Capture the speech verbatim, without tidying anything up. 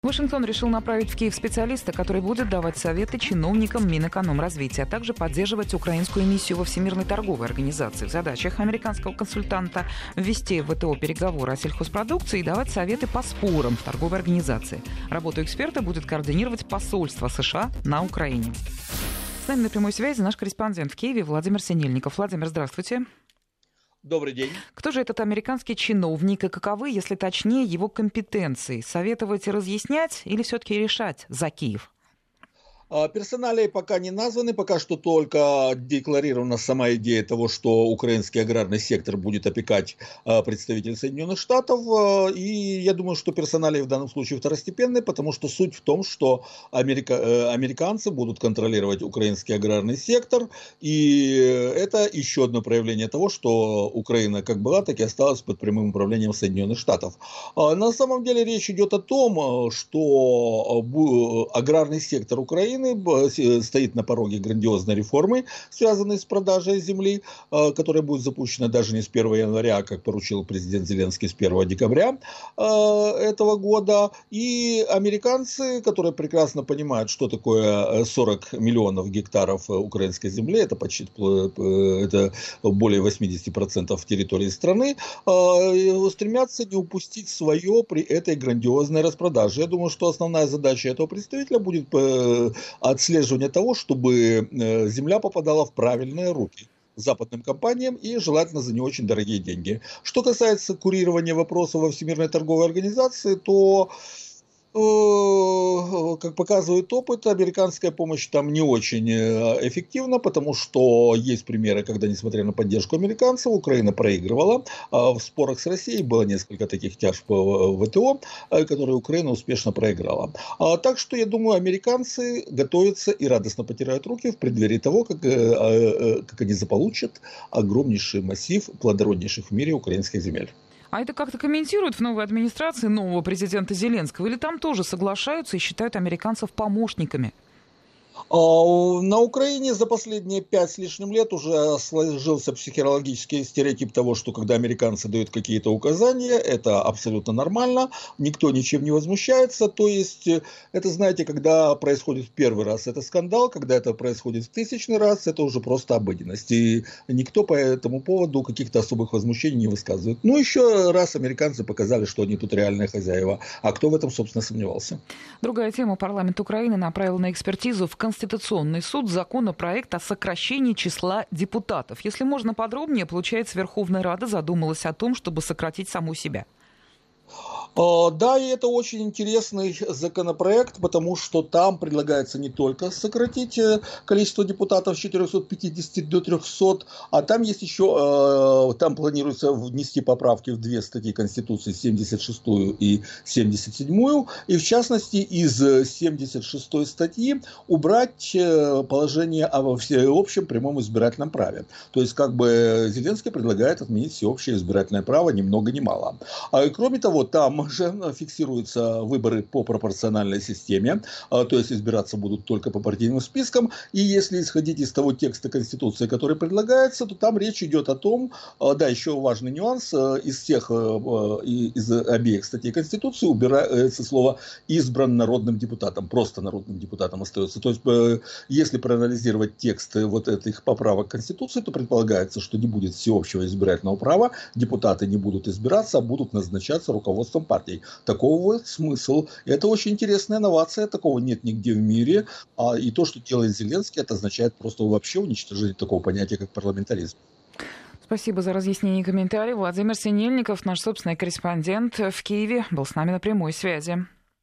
Вашингтон решил направить в Киев специалиста, который будет давать советы чиновникам Минэкономразвития, а также поддерживать украинскую миссию во Всемирной торговой организации. В задачах американского консультанта ввести в ВТО переговоры о сельхозпродукции и давать советы по спорам в торговой организации. Работу эксперта будет координировать посольство США на Украине. С нами на прямой связи наш корреспондент в Киеве Владимир Синельников. Владимир, здравствуйте. Добрый день. Кто же этот американский чиновник и каковы, если точнее, его компетенции? Советовать и разъяснять или все-таки решать за Киев? Персоналии пока не названы, пока что только декларирована сама идея того, что украинский аграрный сектор будет опекать представителей Соединенных Штатов. И я думаю, что персоналии в данном случае второстепенные, потому что суть в том, что америка... американцы будут контролировать украинский аграрный сектор. И это еще одно проявление того, что Украина как была, так и осталась под прямым управлением Соединенных Штатов. На самом деле речь идет о том, что аграрный сектор Украины стоит на пороге грандиозной реформы, связанной с продажей земли, которая будет запущена даже не с первого января, как поручил президент Зеленский, с первого декабря этого года. И американцы, которые прекрасно понимают, что такое сорок миллионов гектаров украинской земли, это почти это более восемьдесят процентов территории страны, стремятся не упустить свое при этой грандиозной распродаже. Я думаю, что основная задача этого представителя будет отслеживание того, чтобы земля попадала в правильные руки западным компаниям и желательно за не очень дорогие деньги. Что касается курирования вопросов во Всемирной торговой организации, то как показывает опыт, американская помощь там не очень эффективна, потому что есть примеры, когда, несмотря на поддержку американцев, Украина проигрывала. В спорах с Россией было несколько таких тяжб в ВТО, которые Украина успешно проиграла. Так что, я думаю, американцы готовятся и радостно потирают руки в преддверии того, как, как они заполучат огромнейший массив плодороднейших в мире украинских земель. А это как-то комментируют в новой администрации нового президента Зеленского? Или там тоже соглашаются и считают американцев помощниками? На Украине за последние пять с лишним лет уже сложился психологический стереотип того, что когда американцы дают какие-то указания, это абсолютно нормально, никто ничем не возмущается. То есть, это, знаете, когда происходит в первый раз, это скандал, когда это происходит в тысячный раз, это уже просто обыденность. И никто по этому поводу каких-то особых возмущений не высказывает. Ну, еще раз американцы показали, что они тут реальные хозяева. А кто в этом, собственно, сомневался? Другая тема. Парламент Украины направил на экспертизу в Конституционный суд законопроект о сокращении числа депутатов. Если можно подробнее, получается, Верховная Рада задумалась о том, чтобы сократить саму себя. Да, и это очень интересный законопроект, потому что там предлагается не только сократить количество депутатов с четырёхсот пятидесяти до трёхсот, а там есть еще, там планируется внести поправки в две статьи Конституции, семьдесят шестую и семьдесят седьмую, и в частности из семьдесят шестой статьи убрать положение о всеобщем прямом избирательном праве. То есть как бы Зеленский предлагает отменить всеобщее избирательное право ни много ни мало. А кроме того, там же фиксируются выборы по пропорциональной системе, то есть избираться будут только по партийным спискам, и если исходить из того текста Конституции, который предлагается, то там речь идет о том, да, еще важный нюанс, из всех, из обеих статей Конституции убирается слово «избран народным депутатом», просто народным депутатом остается. То есть, если проанализировать текст вот этих поправок Конституции, то предполагается, что не будет всеобщего избирательного права, депутаты не будут избираться, а будут назначаться руководством партий. Такого смысл. Это очень интересная инновация, такого нет нигде в мире. А и то, что делает Зеленский, это означает просто вообще уничтожение такого понятия, как парламентаризм. Спасибо за разъяснение и комментарии. Владимир Синельников, наш собственный корреспондент в Киеве, был с нами на прямой связи.